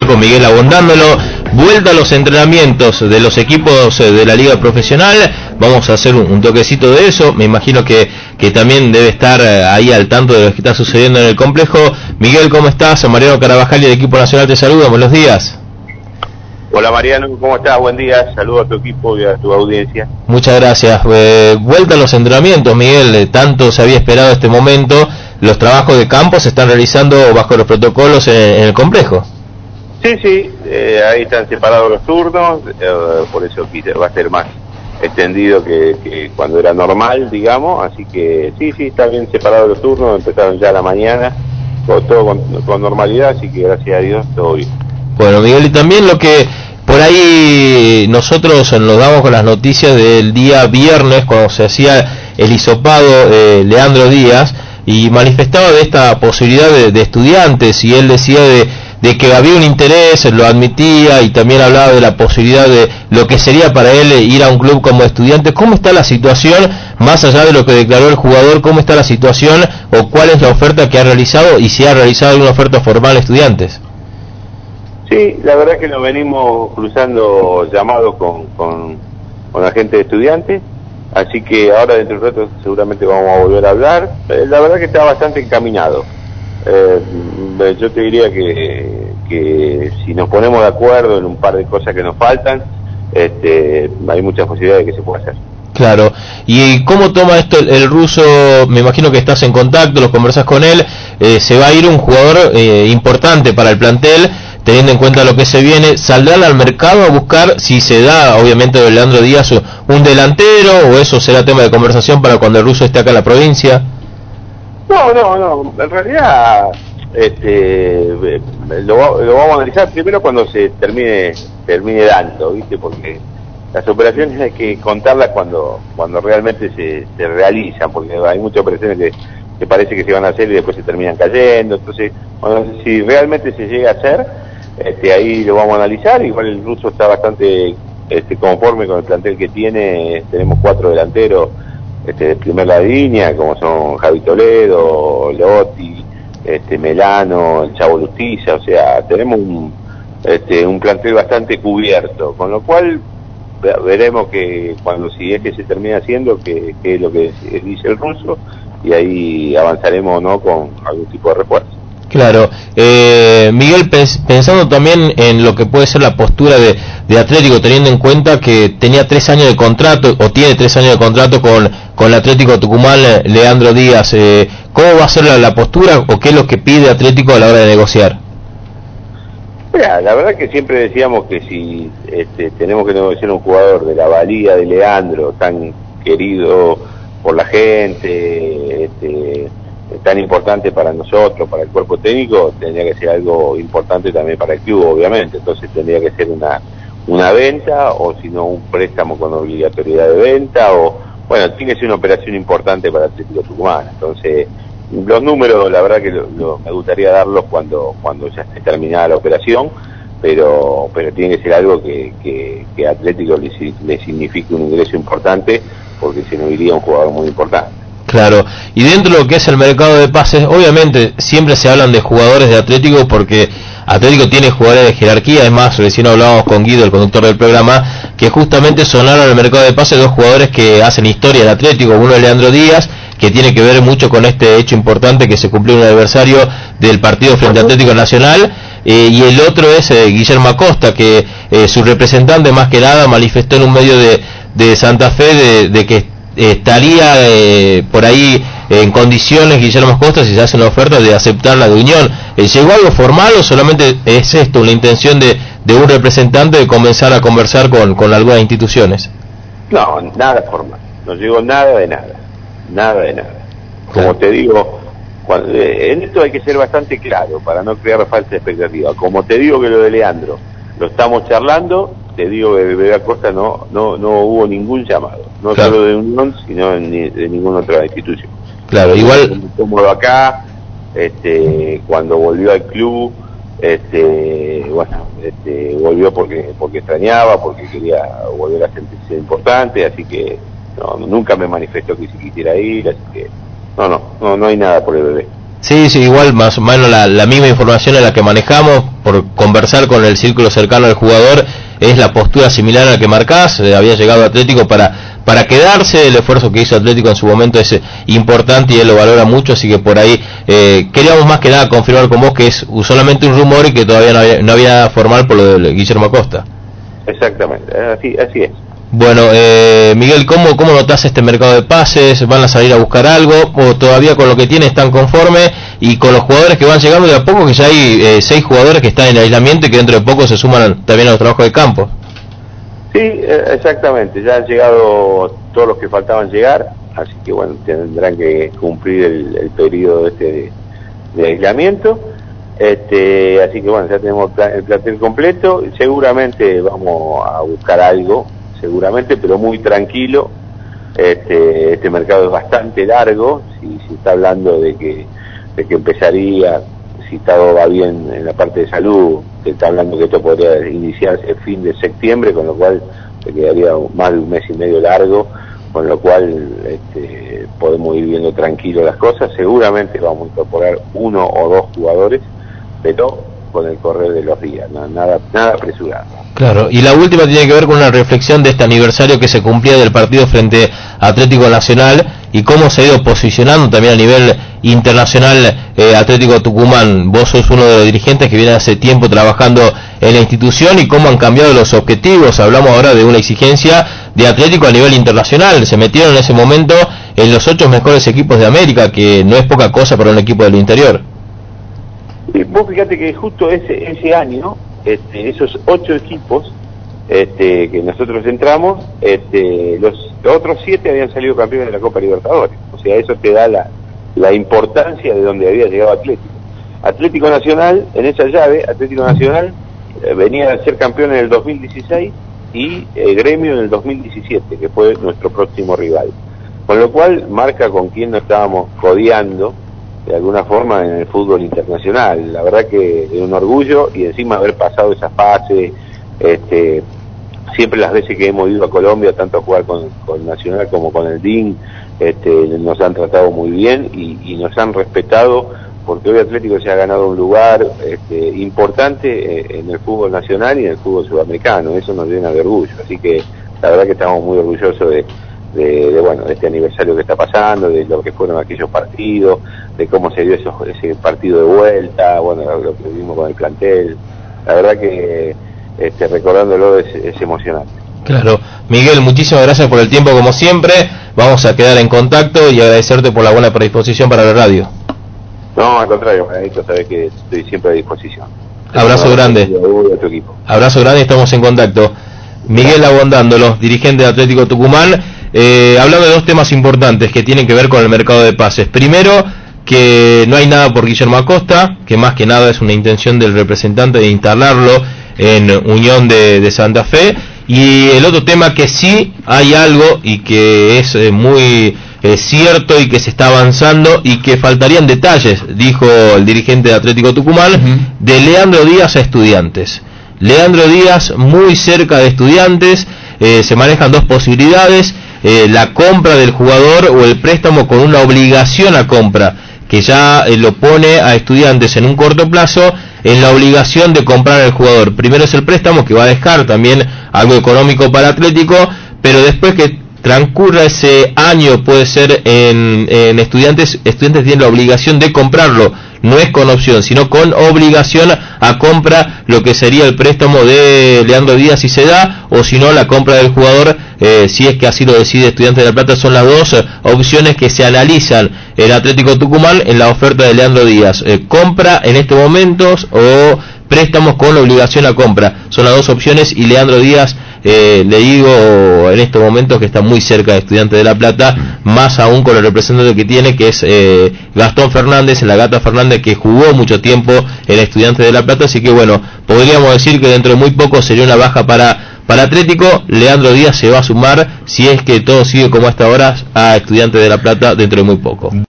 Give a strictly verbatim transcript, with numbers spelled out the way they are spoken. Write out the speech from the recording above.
Con Miguel Abondándolo, vuelta a los entrenamientos de los equipos de la liga profesional. Vamos a hacer un, un toquecito de eso. Me imagino que, que también debe estar ahí al tanto de lo que está sucediendo en el complejo. Miguel, ¿cómo estás? Mariano Carabajal y el equipo nacional te saluda. Buenos días. Hola Mariano, ¿cómo estás? Buen día, saludo a tu equipo y a tu audiencia. Muchas gracias. Eh, vuelta a los entrenamientos, Miguel. Eh, tanto se había esperado este momento. Los trabajos de campo se están realizando bajo los protocolos en, en el complejo. Sí, sí, eh, ahí están separados los turnos, eh, por eso va a ser más extendido que, que cuando era normal, digamos, así que sí, sí, están bien separados los turnos, empezaron ya a la mañana, todo, todo con, con normalidad, así que gracias a Dios todo bien. Bueno, Miguel, y también lo que por ahí nosotros nos damos con las noticias del día viernes, cuando se hacía el hisopado eh, Leandro Díaz, y manifestaba de esta posibilidad de, de estudiantes, y él decía de de que había un interés, lo admitía, y también hablaba de la posibilidad de lo que sería para él ir a un club como estudiante. ¿Cómo está la situación, más allá de lo que declaró el jugador, cómo está la situación o cuál es la oferta que ha realizado y si ha realizado alguna oferta formal a estudiantes? Sí, la verdad que nos venimos cruzando llamados con, con, con la gente de estudiantes, así que ahora dentro de un rato seguramente vamos a volver a hablar. La verdad que está bastante encaminado. Eh, yo te diría que, que si nos ponemos de acuerdo en un par de cosas que nos faltan, este, hay muchas posibilidades de que se pueda hacer. Claro. ¿Y cómo toma esto el, el ruso? Me imagino que estás en contacto, lo conversas con él. Eh, se va a ir un jugador eh, importante para el plantel, teniendo en cuenta lo que se viene. ¿Saldrán al mercado a buscar, si se da, obviamente, de Leandro Díaz, un delantero, o eso será tema de conversación para cuando el ruso esté acá en la provincia? No, no, no. En realidad, este, lo, lo vamos a analizar primero cuando se termine termine dando, ¿viste? Porque las operaciones hay que contarlas cuando cuando realmente se, se realizan, porque hay muchas operaciones que, que parece que se van a hacer y después se terminan cayendo. Entonces, bueno, si realmente se llega a hacer, este, ahí lo vamos a analizar. Igual el ruso está bastante este, conforme con el plantel que tiene. Tenemos cuatro delanteros este, de primera línea, como son Javi Toledo, Lotti, este, Melano, el Chavo Lustiza. O sea, tenemos un, este, un plantel bastante cubierto, con lo cual veremos que cuando si es que se termina haciendo, que, que es lo que dice el ruso, y ahí avanzaremos, ¿no?, con algún tipo de refuerzo. Claro. Eh, Miguel, pens pensando también en lo que puede ser la postura de, de Atlético, teniendo en cuenta que tenía tres años de contrato, o tiene tres años de contrato con, con el Atlético Tucumán, Leandro Díaz, eh, ¿cómo va a ser la, la postura o qué es lo que pide Atlético a la hora de negociar? Mira, la verdad que siempre decíamos que si este, tenemos que negociar un jugador de la valía de Leandro, tan querido por la gente, este, tan importante para nosotros, para el cuerpo técnico, tendría que ser algo importante también para el club, obviamente. Entonces tendría que ser una una venta, o si no un préstamo con obligatoriedad de venta, o bueno, tiene que ser una operación importante para el Atlético Tucumán. Entonces, los números, la verdad que lo, lo, me gustaría darlos cuando cuando ya esté terminada la operación, pero pero tiene que ser algo que, que, que a Atlético le, le signifique un ingreso importante, porque se nos iría un jugador muy importante. Claro, y dentro de lo que es el mercado de pases, obviamente siempre se hablan de jugadores de Atlético porque Atlético tiene jugadores de jerarquía. Es más, recién hablábamos con Guido, el conductor del programa, que justamente sonaron en el mercado de pases dos jugadores que hacen historia de Atlético. Uno es Leandro Díaz, que tiene que ver mucho con este hecho importante que se cumplió en el aniversario del partido frente a Atlético Nacional, eh, y el otro es eh, Guillermo Acosta, que eh, su representante más que nada manifestó en un medio de, de Santa Fe de, de que estaría eh, por ahí en condiciones Guillermo Acosta, si se hace una oferta, de aceptar la de Unión. Eh, ¿Llegó algo formal o solamente es esto una intención de, de un representante de comenzar a conversar con, con algunas instituciones? No, nada formal, no llegó nada de nada, nada de nada. Como claro. Te digo, cuando, eh, en esto hay que ser bastante claro para no crear falsa expectativa. Como te digo que lo de Leandro lo estamos charlando, te digo que de Bebé Acosta no, no, no hubo ningún llamado, no claro. Solo de Unión, sino de, de ninguna otra institución. Claro, igual muy cómodo acá, este, cuando volvió al club, este, bueno, este, volvió porque porque extrañaba, porque quería volver a sentirse importante, así que no, nunca me manifestó que si quisiera ir, así que no, no, no, no hay nada por el Bebé. Sí, sí, igual más o menos la, la misma información en la que manejamos, por conversar con el círculo cercano del jugador, es la postura similar a la que marcás. Eh, había llegado Atlético para, para quedarse, el esfuerzo que hizo Atlético en su momento es importante y él lo valora mucho, así que por ahí eh, queríamos más que nada confirmar con vos que es solamente un rumor y que todavía no había, no había nada formal por lo de Guillermo Acosta. Exactamente, así, así es. Bueno, eh, Miguel, ¿cómo, ¿cómo notás este mercado de pases? ¿Van a salir a buscar algo? ¿O todavía con lo que tienen están conformes? Y con los jugadores que van llegando de a poco, que ya hay eh, seis jugadores que están en aislamiento y que dentro de poco se suman también a los trabajos de campo. Sí, exactamente, ya han llegado todos los que faltaban llegar, así que bueno, tendrán que cumplir el, el periodo este de, de aislamiento. Este, así que bueno, ya tenemos el plantel completo, seguramente vamos a buscar algo, seguramente, pero muy tranquilo. Este, este mercado es bastante largo, si, si está hablando de que, de que empezaría, si todo va bien en la parte de salud, se está hablando que esto podría iniciarse el fin de septiembre, con lo cual se quedaría más de un mes y medio largo, con lo cual este, podemos ir viendo tranquilo las cosas. Seguramente vamos a incorporar uno o dos jugadores, pero con el correr de los días, no, nada, nada apresurado. Claro, y la última tiene que ver con una reflexión de este aniversario que se cumplía del partido frente a Atlético Nacional y cómo se ha ido posicionando también a nivel internacional eh, Atlético Tucumán. Vos sos uno de los dirigentes que viene hace tiempo trabajando en la institución y cómo han cambiado los objetivos. Hablamos ahora de una exigencia de Atlético a nivel internacional. Se metieron en ese momento en los ocho mejores equipos de América, que no es poca cosa para un equipo del interior. Y vos fíjate que justo ese, ese año, este, esos ocho equipos este, que nosotros entramos, este, los, los otros siete habían salido campeones de la Copa Libertadores. O sea, eso te da la, la importancia de donde había llegado Atlético. Atlético Nacional, en esa llave, Atlético Nacional eh, venía a ser campeón en el dos mil dieciséis y eh, Gremio en el dos mil diecisiete, que fue nuestro próximo rival. Con lo cual marca con quién nos estábamos codeando de alguna forma en el fútbol internacional. La verdad que es un orgullo, y encima haber pasado esa fase, este, siempre las veces que hemos ido a Colombia, tanto a jugar con, con Nacional como con el D I N, este, nos han tratado muy bien y, y nos han respetado, porque hoy Atlético se ha ganado un lugar este, importante en el fútbol nacional y en el fútbol sudamericano. Eso nos llena de orgullo, así que la verdad que estamos muy orgullosos de De, de bueno de este aniversario que está pasando, de lo que fueron aquellos partidos, de cómo se dio eso, ese partido de vuelta, bueno, lo que vimos con el plantel. La verdad que este, recordándolo es, es emocionante. Claro, Miguel, muchísimas gracias por el tiempo como siempre. Vamos a quedar en contacto y agradecerte por la buena predisposición para la radio. No, al contrario, Manadito, sabes que estoy siempre a disposición. Abrazo grande. Abrazo grande, estamos en contacto. Miguel Abondándolo, dirigente de Atlético Tucumán, eh, hablando de dos temas importantes que tienen que ver con el mercado de pases. Primero, que no hay nada por Guillermo Acosta, que más que nada es una intención del representante de instalarlo en Unión de, de Santa Fe. Y el otro tema, que sí hay algo y que es eh, muy eh, cierto y que se está avanzando y que faltarían detalles, dijo el dirigente de Atlético Tucumán, uh-huh. de Leandro Díaz a Estudiantes. Leandro Díaz muy cerca de Estudiantes, eh, se manejan dos posibilidades, eh, la compra del jugador o el préstamo con una obligación a compra, que ya eh, lo pone a Estudiantes en un corto plazo en la obligación de comprar al jugador. Primero es el préstamo, que va a dejar también algo económico para Atlético, pero después que transcurra ese año, puede ser en, en Estudiantes, Estudiantes tiene la obligación de comprarlo. No es con opción, sino con obligación a compra, lo que sería el préstamo de Leandro Díaz si se da, o si no la compra del jugador, eh, si es que así lo decide Estudiantes de La Plata. Son las dos eh, opciones que se analizan el Atlético Tucumán en la oferta de Leandro Díaz. Eh, compra en estos momentos o préstamos con obligación a compra. Son las dos opciones y Leandro Díaz, eh, le digo en estos momentos que está muy cerca de Estudiantes de La Plata, más aún con el representante que tiene, que es eh, Gastón Fernández, la Gata Fernández, que jugó mucho tiempo en Estudiantes de La Plata. Así que bueno, podríamos decir que dentro de muy poco sería una baja para, para Atlético. Leandro Díaz se va a sumar, si es que todo sigue como hasta ahora, a Estudiantes de La Plata dentro de muy poco.